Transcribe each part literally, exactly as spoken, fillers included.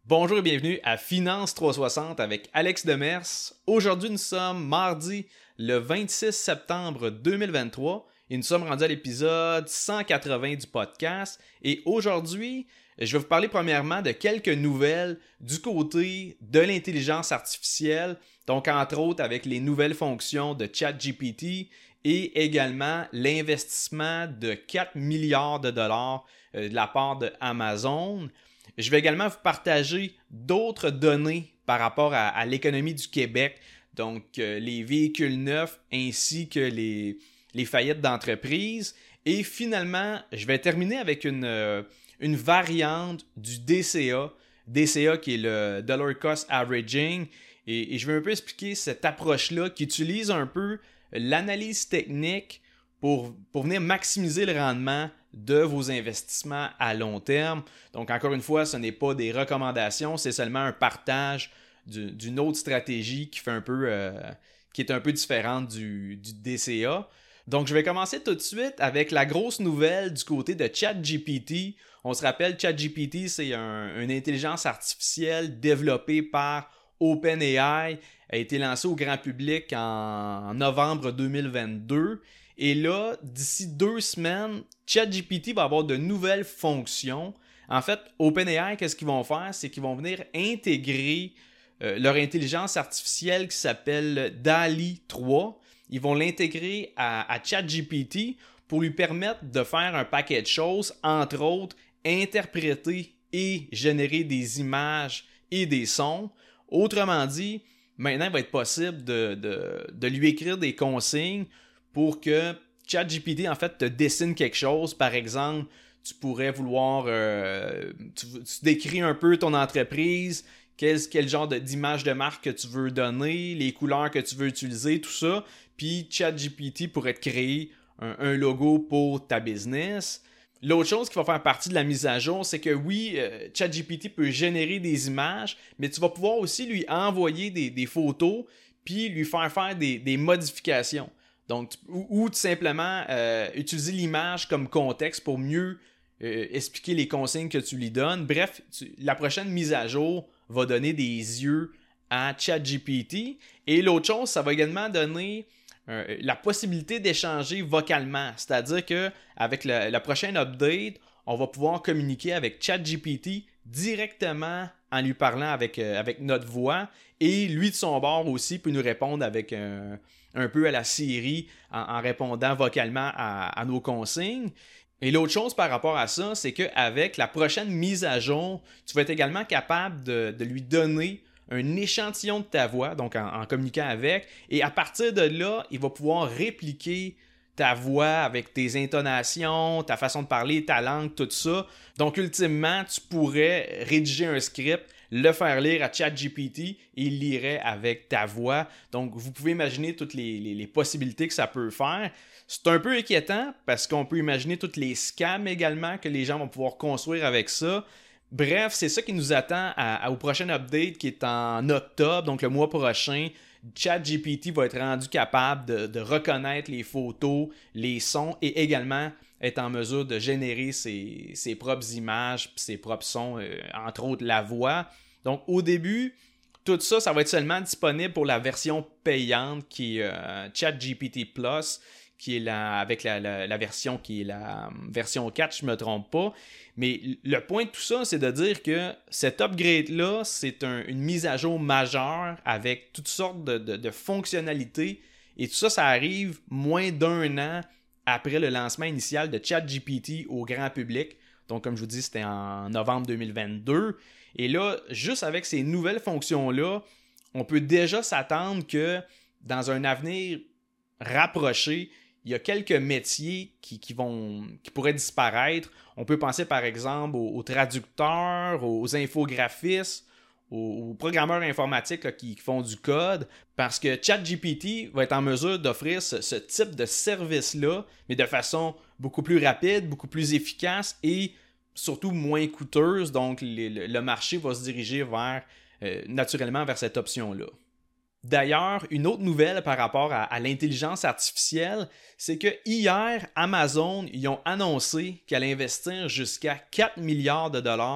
Bonjour et bienvenue à Finance trois cent soixante avec Alex Demers. Aujourd'hui, nous sommes mardi le vingt-six septembre deux mille vingt-trois et nous sommes rendus à l'épisode cent quatre-vingts du podcast. Et aujourd'hui, je vais vous parler premièrement de quelques nouvelles du côté de l'intelligence artificielle, donc entre autres avec les nouvelles fonctions de ChatGPT et également l'investissement de quatre milliards de dollars de la part de Amazon. Je vais également vous partager d'autres données par rapport à, à l'économie du Québec, donc euh, les véhicules neufs ainsi que les, les faillites d'entreprises. Et finalement, je vais terminer avec une, euh, une variante du D C A, D C A qui est le Dollar Cost Averaging. Et, et je vais un peu expliquer cette approche-là qui utilise un peu l'analyse technique pour, pour venir maximiser le rendement de vos investissements à long terme. Donc, encore une fois, ce n'est pas des recommandations, c'est seulement un partage du, d'une autre stratégie qui fait un peu, euh, qui est un peu différente du, du D C A. Donc, je vais commencer tout de suite avec la grosse nouvelle du côté de ChatGPT. On se rappelle, ChatGPT, c'est un, une intelligence artificielle développée par OpenAI, a été lancée au grand public en novembre deux mille vingt-deux. Et là, d'ici deux semaines, ChatGPT va avoir de nouvelles fonctions. En fait, OpenAI, qu'est-ce qu'ils vont faire? C'est qu'ils vont venir intégrer euh, leur intelligence artificielle qui s'appelle DALL-E trois. Ils vont l'intégrer à, à ChatGPT pour lui permettre de faire un paquet de choses, entre autres, interpréter et générer des images et des sons. Autrement dit, maintenant, il va être possible de, de, de lui écrire des consignes pour que ChatGPT, en fait, te dessine quelque chose. Par exemple, tu pourrais vouloir... Euh, tu, tu décris un peu ton entreprise, quel, quel genre de, d'image de marque que tu veux donner, les couleurs que tu veux utiliser, tout ça. Puis ChatGPT pourrait te créer un, un logo pour ta business. L'autre chose qui va faire partie de la mise à jour, c'est que oui, euh, ChatGPT peut générer des images, mais tu vas pouvoir aussi lui envoyer des, des photos puis lui faire faire des, des modifications. Donc, ou, ou tout simplement euh, utiliser l'image comme contexte pour mieux euh, expliquer les consignes que tu lui donnes. Bref, tu, la prochaine mise à jour va donner des yeux à ChatGPT. Et l'autre chose, ça va également donner euh, la possibilité d'échanger vocalement. C'est-à-dire qu'avec le, la prochaine update, on va pouvoir communiquer avec ChatGPT directement en lui parlant avec, euh, avec notre voix. Et lui, de son bord aussi, peut nous répondre avec un... Euh, un peu à la Siri en, en répondant vocalement à, à nos consignes. Et l'autre chose par rapport à ça, c'est qu'avec la prochaine mise à jour, tu vas être également capable de, de lui donner un échantillon de ta voix, donc en, en communiquant avec, et à partir de là, il va pouvoir répliquer ta voix avec tes intonations, ta façon de parler, ta langue, tout ça. Donc, ultimement, tu pourrais rédiger un script, le faire lire à ChatGPT et il lirait avec ta voix. Donc, vous pouvez imaginer toutes les, les, les possibilités que ça peut faire. C'est un peu inquiétant parce qu'on peut imaginer toutes les scams également que les gens vont pouvoir construire avec ça. Bref, c'est ça qui nous attend à, à, au prochain update qui est en octobre, donc le mois prochain. ChatGPT va être rendu capable de, de reconnaître les photos, les sons et également être en mesure de générer ses, ses propres images, ses propres sons, euh, entre autres la voix. Donc au début, tout ça, ça va être seulement disponible pour la version payante qui est euh, ChatGPT Plus, qui est la, avec la, la, la version qui est la version quatre, je ne me trompe pas. Mais le point de tout ça, c'est de dire que cet upgrade-là, c'est un, une mise à jour majeure avec toutes sortes de, de, de fonctionnalités. Et tout ça, ça arrive moins d'un an après le lancement initial de ChatGPT au grand public. Donc, comme je vous dis, c'était en novembre deux mille vingt-deux. Et là, juste avec ces nouvelles fonctions-là, on peut déjà s'attendre que dans un avenir rapproché, il y a quelques métiers qui, qui, vont, qui pourraient disparaître. On peut penser par exemple aux, aux traducteurs, aux infographistes, aux, aux programmeurs informatiques là, qui, qui font du code, parce que ChatGPT va être en mesure d'offrir ce, ce type de service-là, mais de façon beaucoup plus rapide, beaucoup plus efficace et surtout moins coûteuse. Donc, les, le, le marché va se diriger vers, euh, naturellement vers cette option-là. D'ailleurs, une autre nouvelle par rapport à, à l'intelligence artificielle, c'est que hier, Amazon, ils ont annoncé qu'elle allait investir jusqu'à quatre milliards de dollars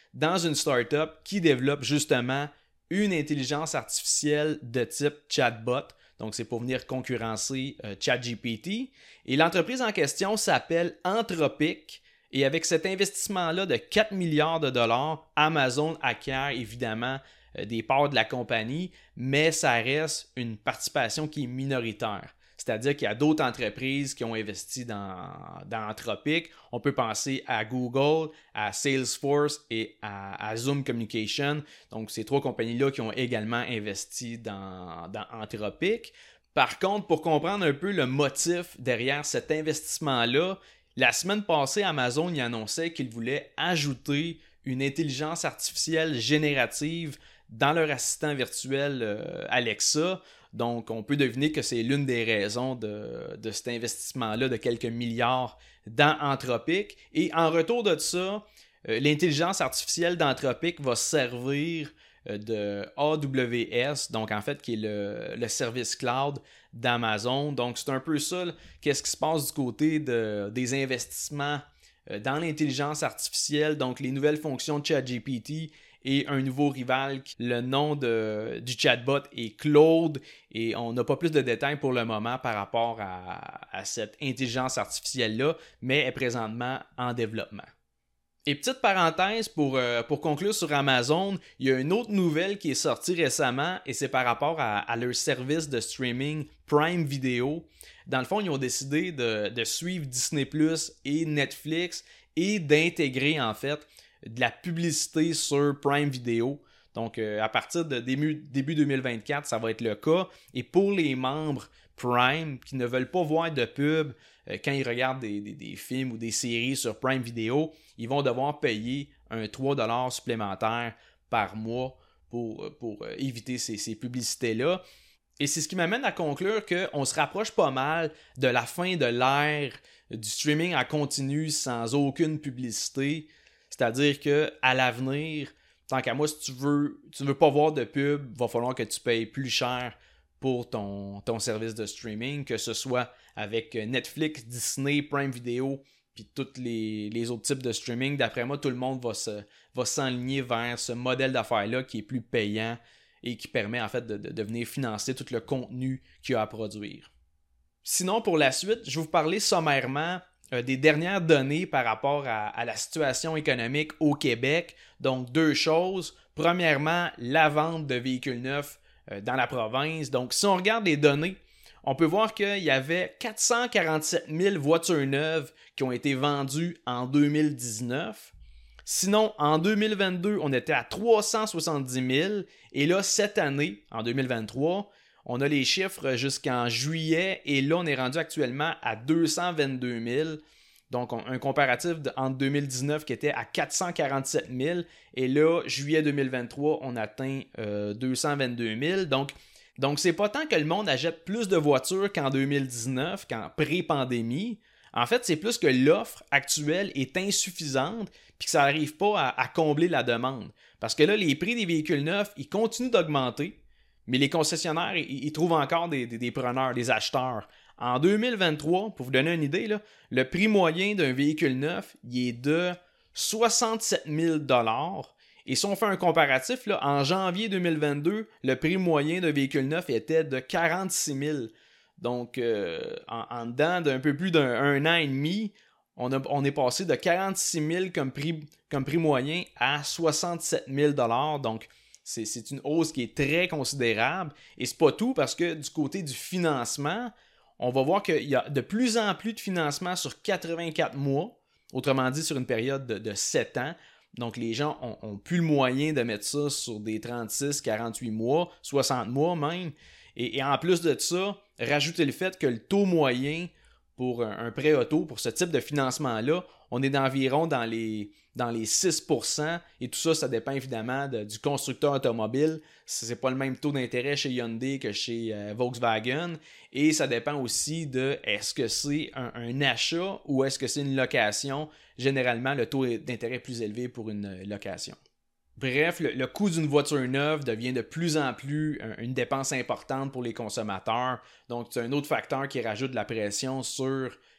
dans une startup qui développe justement une intelligence artificielle de type chatbot. Donc, c'est pour venir concurrencer euh, ChatGPT. Et l'entreprise en question s'appelle Anthropic. Et avec cet investissement-là de quatre milliards de dollars, Amazon acquiert évidemment euh, des parts de la compagnie, mais ça reste une participation qui est minoritaire. C'est-à-dire qu'il y a d'autres entreprises qui ont investi dans, dans Anthropic. On peut penser à Google, à Salesforce et à, à Zoom Communication. Donc, ces trois compagnies-là qui ont également investi dans, dans Anthropic. Par contre, pour comprendre un peu le motif derrière cet investissement-là, la semaine passée, Amazon y annonçait qu'ils voulaient ajouter une intelligence artificielle générative dans leur assistant virtuel euh, Alexa. Donc, on peut deviner que c'est l'une des raisons de, de cet investissement-là de quelques milliards dans Anthropic. Et en retour de ça, euh, l'intelligence artificielle d'Anthropic va servir euh, de A W S, donc en fait qui est le, le service cloud d'Amazon. Donc, c'est un peu ça, là, qu'est-ce qui se passe du côté de, des investissements euh, dans l'intelligence artificielle, donc les nouvelles fonctions de ChatGPT et un nouveau rival. Le nom de, du chatbot est Claude et on n'a pas plus de détails pour le moment par rapport à, à cette intelligence artificielle-là, mais est présentement en développement. Et petite parenthèse pour, euh, pour conclure sur Amazon, il y a une autre nouvelle qui est sortie récemment et c'est par rapport à, à leur service de streaming Prime Video. Dans le fond, ils ont décidé de, de suivre Disney plus et Netflix et d'intégrer en fait de la publicité sur Prime Video. Donc, euh, à partir de début, début deux mille vingt-quatre, ça va être le cas. Et pour les membres Prime qui ne veulent pas voir de pub euh, quand ils regardent des, des, des films ou des séries sur Prime Video, ils vont devoir payer un trois dollars supplémentaire par mois pour, pour euh, éviter ces, ces publicités-là. Et c'est ce qui m'amène à conclure qu'on se rapproche pas mal de la fin de l'ère du streaming en continu sans aucune publicité. C'est-à-dire qu'à l'avenir, tant qu'à moi, si tu veux, tu veux pas voir de pub, il va falloir que tu payes plus cher pour ton, ton service de streaming, que ce soit avec Netflix, Disney, Prime Video, puis tous les, les autres types de streaming. D'après moi, tout le monde va, se, va s'enligner vers ce modèle d'affaires-là qui est plus payant et qui permet en fait de, de, de venir financer tout le contenu qu'il y a à produire. Sinon, pour la suite, je vais vous parler sommairement Euh, des dernières données par rapport à, à la situation économique au Québec. Donc, deux choses. Premièrement, la vente de véhicules neufs euh, dans la province. Donc, si on regarde les données, on peut voir qu'il y avait quatre cent quarante-sept mille voitures neuves qui ont été vendues en deux mille dix-neuf. Sinon, en deux mille vingt-deux, on était à trois cent soixante-dix mille. Et là, cette année, en deux mille vingt-trois, on a les chiffres jusqu'en juillet et là, on est rendu actuellement à deux cent vingt-deux mille. Donc, on, un comparatif de, entre deux mille dix-neuf qui était à quatre cent quarante-sept mille et là, juillet deux mille vingt-trois, on atteint euh, deux cent vingt-deux mille. Donc, donc, c'est pas tant que le monde achète plus de voitures qu'en deux mille dix-neuf, qu'en pré-pandémie. En fait, c'est plus que l'offre actuelle est insuffisante puis que ça n'arrive pas à, à combler la demande. Parce que là, les prix des véhicules neufs, ils continuent d'augmenter. Mais les concessionnaires, ils, ils trouvent encore des, des, des preneurs, des acheteurs. En deux mille vingt-trois, pour vous donner une idée, là, le prix moyen d'un véhicule neuf, il est de soixante-sept mille dollars. Et si on fait un comparatif, là, en janvier deux mille vingt-deux, le prix moyen d'un véhicule neuf était de quarante-six mille. Donc, euh, en, en dedans d'un peu plus d'un un an et demi, on, a, on est passé de quarante-six mille comme prix, comme prix moyen à soixante-sept mille dollars. Donc, C'est, c'est une hausse qui est très considérable. Et c'est pas tout parce que du côté du financement, on va voir qu'il y a de plus en plus de financement sur quatre-vingt-quatre mois, autrement dit sur une période de, de sept ans. Donc les gens ont, ont plus le moyen de mettre ça sur des trente-six, quarante-huit mois, soixante mois même. Et, et en plus de ça, rajouter le fait que le taux moyen pour un, un prêt auto, pour ce type de financement-là, on est d'environ dans les, dans les six pour cent et tout ça, ça dépend évidemment de, du constructeur automobile. C'est pas le même taux d'intérêt chez Hyundai que chez euh, Volkswagen et ça dépend aussi de est-ce que c'est un, un achat ou est-ce que c'est une location. Généralement, le taux d'intérêt est plus élevé pour une location. Bref, le, le coût d'une voiture neuve devient de plus en plus un, une dépense importante pour les consommateurs. Donc, c'est un autre facteur qui rajoute de la pression sur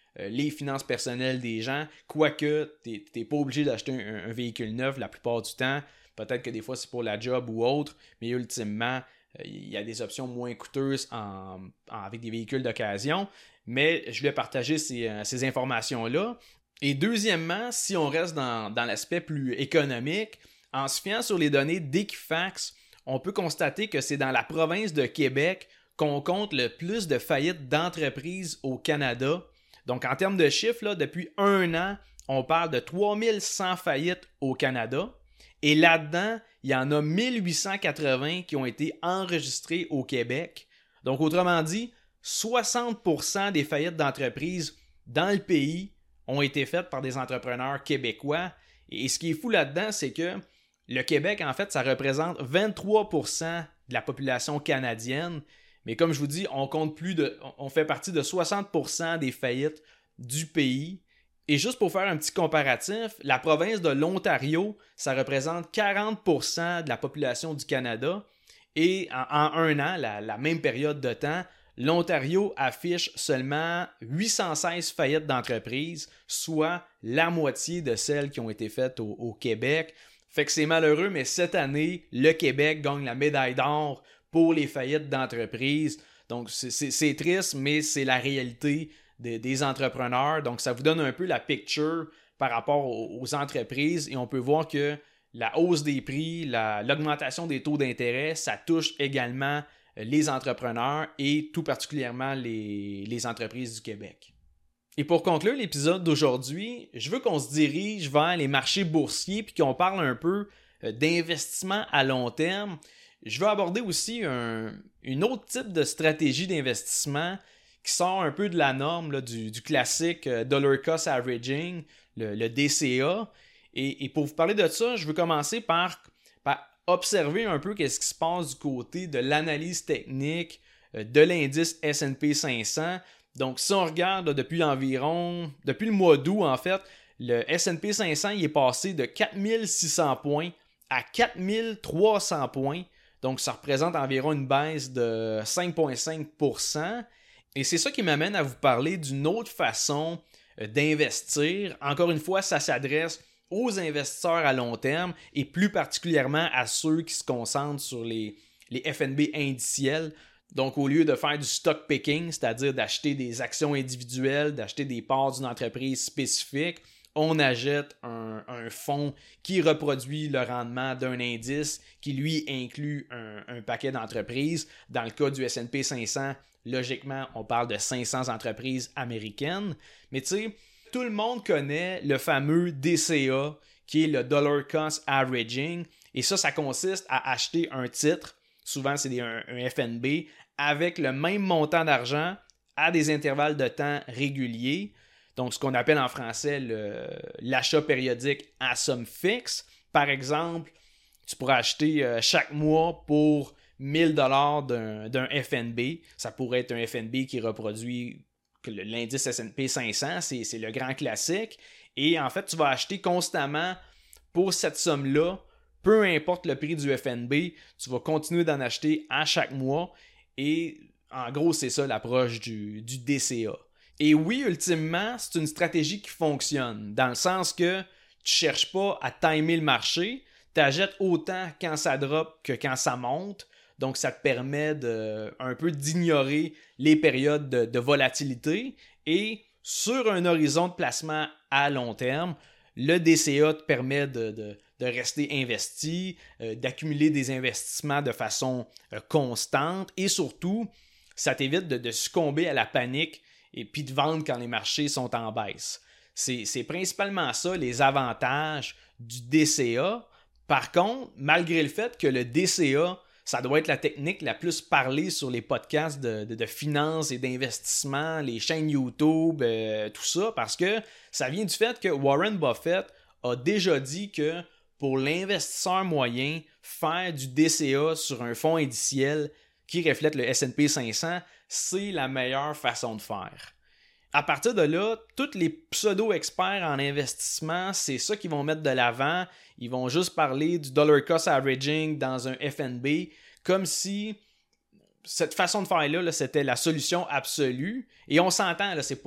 euh, les finances personnelles des gens, quoique tu n'es pas obligé d'acheter un, un véhicule neuf la plupart du temps. Peut-être que des fois c'est pour la job ou autre, mais ultimement, il y a des options moins coûteuses en, en, avec des véhicules d'occasion. Mais je voulais partager ces, ces informations-là. Et deuxièmement, si on reste dans, dans l'aspect plus économique, en se fiant sur les données d'Equifax, on peut constater que c'est dans la province de Québec qu'on compte le plus de faillites d'entreprises au Canada. Donc en termes de chiffres, là, depuis un an, on parle de trois mille cent faillites au Canada. Et là-dedans, il y en a mille huit cent quatre-vingts qui ont été enregistrées au Québec. Donc, autrement dit, soixante pour cent des faillites d'entreprises dans le pays ont été faites par des entrepreneurs québécois. Et ce qui est fou là-dedans, c'est que le Québec, en fait, ça représente vingt-trois pour cent de la population canadienne. Mais comme je vous dis, on compte plus de, on fait partie de soixante pour cent des faillites du pays. Et juste pour faire un petit comparatif, la province de l'Ontario, ça représente quarante pour cent de la population du Canada. Et en, en un an, la, la même période de temps, l'Ontario affiche seulement huit cent seize faillites d'entreprises, soit la moitié de celles qui ont été faites au, au Québec. Fait que c'est malheureux, mais cette année, le Québec gagne la médaille d'or pour les faillites d'entreprises. Donc c'est, c'est, c'est triste, mais c'est la réalité Des, des entrepreneurs. Donc, ça vous donne un peu la picture par rapport aux, aux entreprises et on peut voir que la hausse des prix, la, l'augmentation des taux d'intérêt, ça touche également les entrepreneurs et tout particulièrement les, les entreprises du Québec. Et pour conclure l'épisode d'aujourd'hui, je veux qu'on se dirige vers les marchés boursiers puis qu'on parle un peu d'investissement à long terme. Je veux aborder aussi un, un autre type de stratégie d'investissement qui sort un peu de la norme là, du, du classique euh, Dollar Cost Averaging, le, le D C A. Et, et pour vous parler de ça, je veux commencer par, par observer un peu qu'est-ce qui se passe du côté de l'analyse technique euh, de l'indice S and P cinq cents. Donc, si on regarde là, depuis environ, depuis le mois d'août, en fait, le S and P cinq cents il est passé de quatre mille six cents points à quatre mille trois cents points. Donc, ça représente environ une baisse de cinq virgule cinq pour cent. Et c'est ça qui m'amène à vous parler d'une autre façon d'investir. Encore une fois, ça s'adresse aux investisseurs à long terme et plus particulièrement à ceux qui se concentrent sur les, les F N B indiciels. Donc, au lieu de faire du stock picking, c'est-à-dire d'acheter des actions individuelles, d'acheter des parts d'une entreprise spécifique, on achète un, un fonds qui reproduit le rendement d'un indice qui, lui, inclut un, un paquet d'entreprises. Dans le cas du S and P cinq cents, logiquement, on parle de cinq cents entreprises américaines. Mais tu sais, tout le monde connaît le fameux D C A, qui est le Dollar Cost Averaging. Et ça, ça consiste à acheter un titre, souvent c'est des, un, un F N B, avec le même montant d'argent à des intervalles de temps réguliers. Donc, ce qu'on appelle en français le, l'achat périodique à somme fixe. Par exemple, tu pourrais acheter euh, chaque mois pour mille dollars d'un, d'un F N B. Ça pourrait être un F N B qui reproduit l'indice S and P cinq cents. C'est, c'est le grand classique. Et en fait, tu vas acheter constamment pour cette somme-là. Peu importe le prix du F N B, tu vas continuer d'en acheter à chaque mois. Et en gros, c'est ça l'approche du, du D C A. Et oui, ultimement, c'est une stratégie qui fonctionne, dans le sens que tu ne cherches pas à timer le marché, tu achètes autant quand ça drop que quand ça monte, donc ça te permet de, un peu d'ignorer les périodes de, de volatilité, et sur un horizon de placement à long terme, le D C A te permet de, de, de rester investi, euh, d'accumuler des investissements de façon euh, constante, et surtout, ça t'évite de, de succomber à la panique et puis de vendre quand les marchés sont en baisse. C'est, c'est principalement ça, les avantages du D C A. Par contre, malgré le fait que le D C A, ça doit être la technique la plus parlée sur les podcasts de, de, de finance et d'investissement, les chaînes YouTube, euh, tout ça, parce que ça vient du fait que Warren Buffett a déjà dit que pour l'investisseur moyen, faire du D C A sur un fonds indiciel qui reflète le S and P cinq cents, c'est la meilleure façon de faire. À partir de là, tous les pseudo-experts en investissement, c'est ça qu'ils vont mettre de l'avant. Ils vont juste parler du Dollar Cost Averaging dans un F N B, comme si cette façon de faire-là, là, c'était la solution absolue. Et on s'entend, là, c'est pas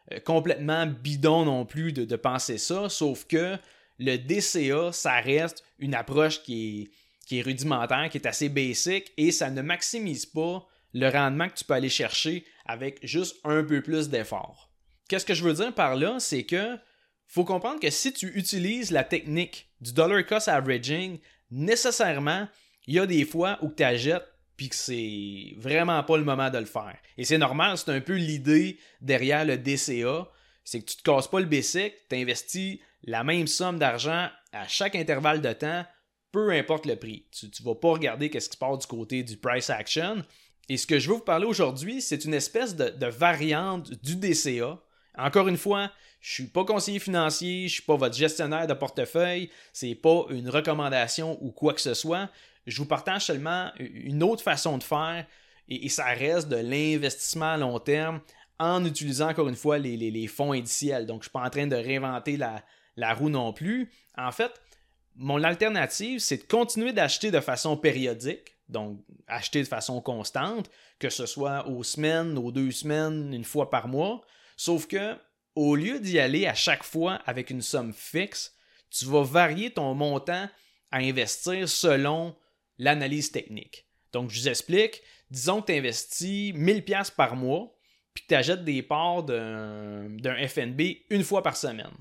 euh, complètement bidon non plus de, de penser ça, sauf que le D C A, ça reste une approche qui est, qui est rudimentaire, qui est assez basic, et ça ne maximise pas le rendement que tu peux aller chercher avec juste un peu plus d'effort. Qu'est-ce que je veux dire par là? C'est que faut comprendre que si tu utilises la technique du dollar cost averaging, nécessairement, il y a des fois où tu achètes puis que c'est vraiment pas le moment de le faire. Et c'est normal, c'est un peu l'idée derrière le D C A, c'est que tu te casses pas le basic, tu investis la même somme d'argent à chaque intervalle de temps, peu importe le prix. Tu ne vas pas regarder ce qui se passe du côté du price action. Et ce que je veux vous parler aujourd'hui, c'est une espèce de, de variante du D C A. Encore une fois, je ne suis pas conseiller financier, je ne suis pas votre gestionnaire de portefeuille, ce n'est pas une recommandation ou quoi que ce soit. Je vous partage seulement une autre façon de faire et, et ça reste de l'investissement à long terme en utilisant encore une fois les, les, les fonds indiciels. Donc, je ne suis pas en train de réinventer la, la roue non plus. En fait, mon alternative, c'est de continuer d'acheter de façon périodique, donc acheter de façon constante, que ce soit aux semaines, aux deux semaines, une fois par mois. Sauf que, au lieu d'y aller à chaque fois avec une somme fixe, tu vas varier ton montant à investir selon l'analyse technique. Donc, je vous explique. Disons que tu investis mille dollars par mois, puis que tu achètes des parts d'un, d'un F N B une fois par semaine.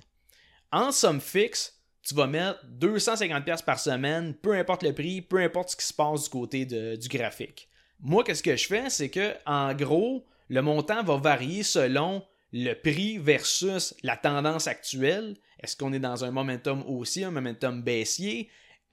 En somme fixe, tu vas mettre deux cent cinquante dollars par semaine, peu importe le prix, peu importe ce qui se passe du côté de, du graphique. Moi, qu'est-ce que je fais? C'est que, en gros, le montant va varier selon le prix versus la tendance actuelle. Est-ce qu'on est dans un momentum haussier, un momentum baissier?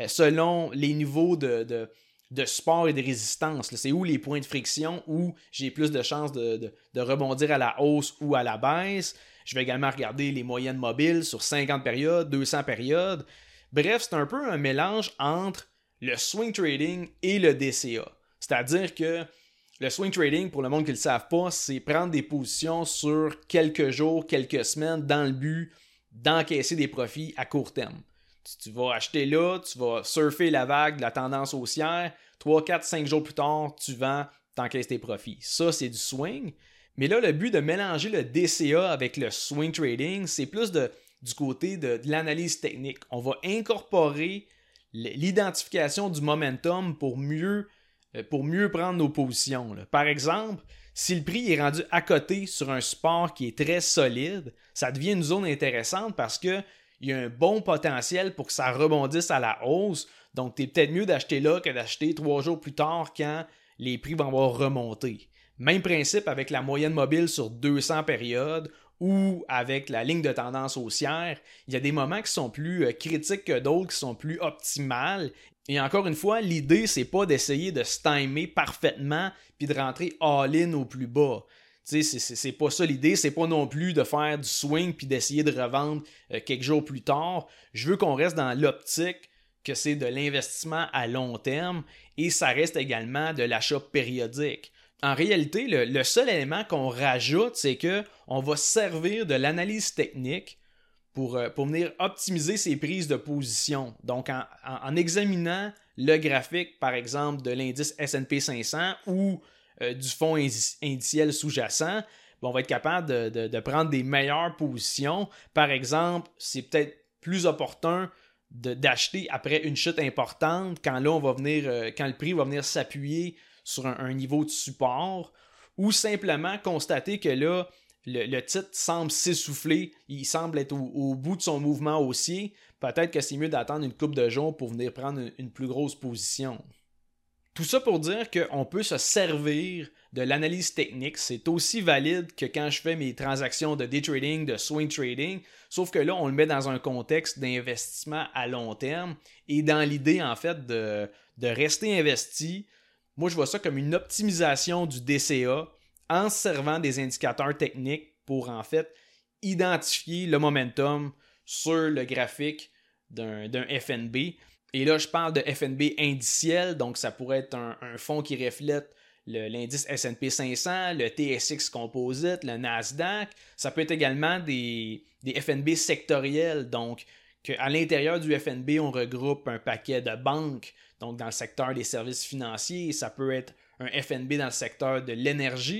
Selon les niveaux de, de, de support et de résistance. C'est où les points de friction où j'ai plus de chances de, de, de rebondir à la hausse ou à la baisse. Je vais également regarder les moyennes mobiles sur cinquante périodes, deux cents périodes. Bref, c'est un peu un mélange entre le swing trading et le D C A. C'est-à-dire que le swing trading, pour le monde qui ne le savent pas, c'est prendre des positions sur quelques jours, quelques semaines dans le but d'encaisser des profits à court terme. Tu, tu vas acheter là, tu vas surfer la vague de la tendance haussière, trois, quatre, cinq jours plus tard, tu vends, tu encaisses tes profits. Ça, c'est du swing. Mais là, le but de mélanger le D C A avec le swing trading, c'est plus de, du côté de, de l'analyse technique. On va incorporer l'identification du momentum pour mieux pour mieux prendre nos positions. Là. Par exemple, si le prix est rendu à côté sur un support qui est très solide, ça devient une zone intéressante parce qu'il y a un bon potentiel pour que ça rebondisse à la hausse. Donc, tu es peut-être mieux d'acheter là que d'acheter trois jours plus tard quand les prix vont avoir remonté. Même principe avec la moyenne mobile sur deux cents périodes ou avec la ligne de tendance haussière. Il y a des moments qui sont plus critiques que d'autres, qui sont plus optimales. Et encore une fois, l'idée, c'est pas d'essayer de se timer parfaitement puis de rentrer all-in au plus bas. Tu sais, c'est, c'est, c'est pas ça l'idée, c'est pas non plus de faire du swing puis d'essayer de revendre euh, quelques jours plus tard. Je veux qu'on reste dans l'optique que c'est de l'investissement à long terme et ça reste également de l'achat périodique. En réalité, le, le seul élément qu'on rajoute, c'est qu'on va servir de l'analyse technique Pour, pour venir optimiser ses prises de position. Donc, en, en, en examinant le graphique, par exemple, de l'indice S and P cinq cents ou euh, du fonds indiciel sous-jacent, ben, on va être capable de, de, de prendre des meilleures positions. Par exemple, c'est peut-être plus opportun de, d'acheter après une chute importante quand là, on va venir, euh, quand le prix va venir s'appuyer sur un, un niveau de support ou simplement constater que là, Le, le titre semble s'essouffler, il semble être au, au bout de son mouvement haussier. Peut-être que c'est mieux d'attendre une couple de jours pour venir prendre une, une plus grosse position. Tout ça pour dire qu'on peut se servir de l'analyse technique. C'est aussi valide que quand je fais mes transactions de day trading, de swing trading, sauf que là, on le met dans un contexte d'investissement à long terme et dans l'idée, en fait, de, de rester investi. Moi, je vois ça comme une optimisation du D C A en servant des indicateurs techniques pour, en fait, identifier le momentum sur le graphique d'un, d'un F N B. Et là, je parle de F N B indiciel, donc ça pourrait être un, un fonds qui reflète le, l'indice S and P cinq cents, le T S X Composite, le Nasdaq. Ça peut être également des, des F N B sectoriels, donc qu'à l'intérieur du F N B, on regroupe un paquet de banques, donc dans le secteur des services financiers. Ça peut être un F N B dans le secteur de l'énergie.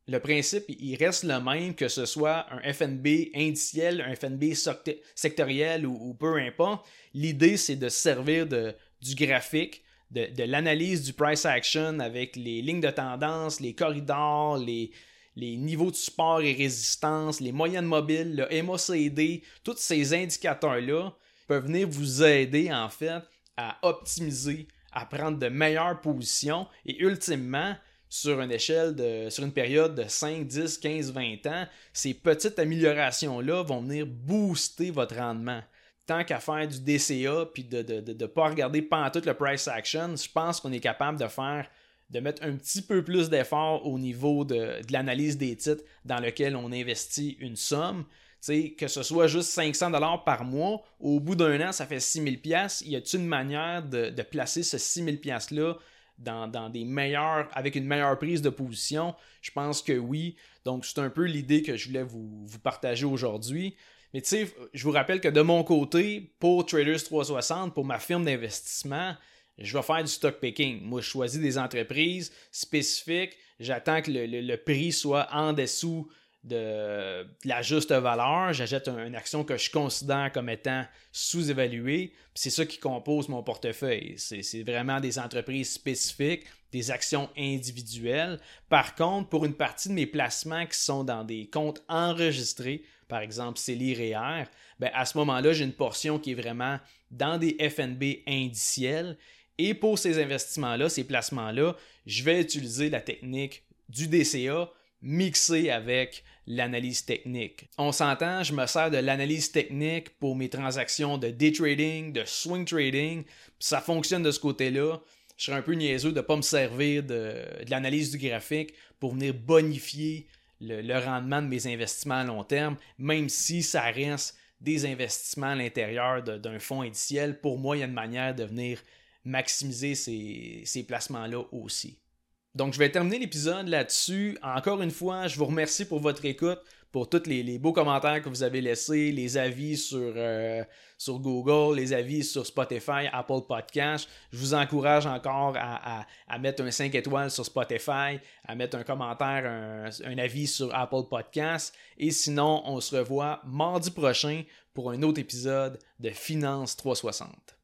le principe, il reste le même, que ce soit un F N B indiciel, un F N B sectoriel ou, ou peu importe. L'idée, c'est de servir de, du graphique, de, de l'analyse du price action avec les lignes de tendance, les corridors, les, les niveaux de support et résistance, les moyennes mobiles, le M A C D, tous ces indicateurs-là peuvent venir vous aider en fait à optimiser, à prendre de meilleures positions et ultimement, sur une échelle de, sur une période de cinq, dix, quinze, vingt ans, ces petites améliorations-là vont venir booster votre rendement. Tant qu'à faire du D C A puis de ne de, de, de pas regarder pantoute le price action, je pense qu'on est capable de faire, de mettre un petit peu plus d'effort au niveau de, de l'analyse des titres dans lequel on investit une somme. T'sais, que ce soit juste cinq cents dollars par mois, au bout d'un an, ça fait six mille dollars. Y a-t-il une manière de, de placer ce six mille dollars-là Dans, dans des meilleurs, avec une meilleure prise de position? Je pense que oui. Donc, c'est un peu l'idée que je voulais vous, vous partager aujourd'hui. Mais tu sais, je vous rappelle que de mon côté, pour Traders trois cent soixante, pour ma firme d'investissement, je vais faire du stock picking. Moi, je choisis des entreprises spécifiques. J'attends que le, le, le prix soit en dessous de, de la juste valeur. J'achète un, une action que je considère comme étant sous-évaluée. C'est ça qui compose mon portefeuille. C'est, c'est vraiment des entreprises spécifiques, des actions individuelles. Par contre, pour une partie de mes placements qui sont dans des comptes enregistrés, par exemple C E L I R E E R, ben à ce moment-là, j'ai une portion qui est vraiment dans des F N B indiciels. Et pour ces investissements-là, ces placements-là, je vais utiliser la technique du D C A mixé avec l'analyse technique. On s'entend, je me sers de l'analyse technique pour mes transactions de day trading, de swing trading. Ça fonctionne de ce côté-là. Je serais un peu niaiseux de ne pas me servir de, de l'analyse du graphique pour venir bonifier le, le rendement de mes investissements à long terme, même si ça reste des investissements à l'intérieur de, d'un fonds indiciel. Pour moi, il y a une manière de venir maximiser ces, ces placements-là aussi. Donc, je vais terminer l'épisode là-dessus. Encore une fois, je vous remercie pour votre écoute, pour tous les, les beaux commentaires que vous avez laissés, les avis sur, euh, sur Google, les avis sur Spotify, Apple Podcast. Je vous encourage encore à, à, à mettre un cinq étoiles sur Spotify, à mettre un commentaire, un, un avis sur Apple Podcast. Et sinon, on se revoit mardi prochain pour un autre épisode de Finance trois cent soixante.